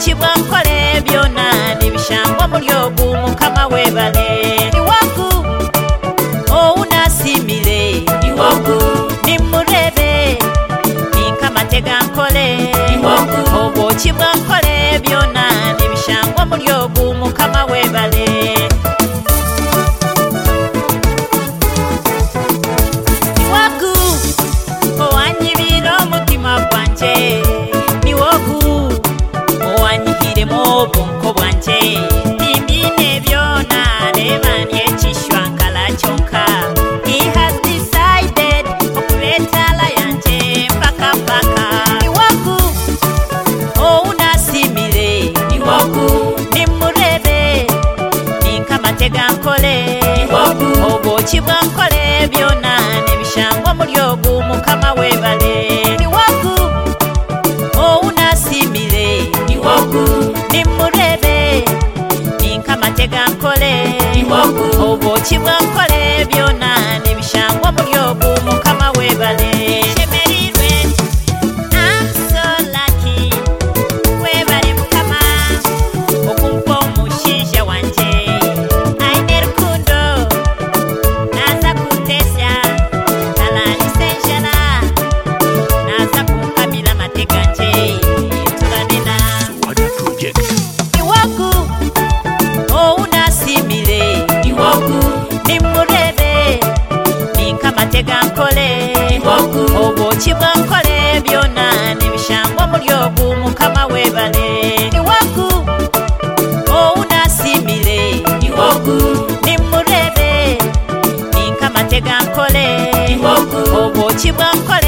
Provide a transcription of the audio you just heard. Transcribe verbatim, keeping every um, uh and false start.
obwoki bwankole byonna nibishangwa muri ogu mukama webale niwagu ounasimire niwagu nimurebe ninkamate gankole niwagu obwoki bwankole byonna nibishangwa muri ogu mukama webale obonko bwanje nimbine byona nebanye kishwankala chonka. He has decided okuletala yanje mpaka mpaka niwagu ounasimire niwagu nimurebe ninkamate gankole niwagu obwoki bwankole byona nibishangwa muri ogu mukama webale niwagu ounasimire niwagu nimurebe ninkamate gankole niwagu obwoki bwankole byonna nibishangwa muri ogu mukama webale shemerirwe. I'm so lucky webale mukama okumpa omushisha wanje aine rukundo naza kutesya talanisenjala naza kunkamila mate ganje tulanena niwagu ounasimire niwagu nimurebe ninkamate gankole niwagu obwoki bwankole byonna nibishangwa muri ogu mukama webale niwagu ounasimire niwagu nimurebe ninkamate gankole niwagu obwoki bwankole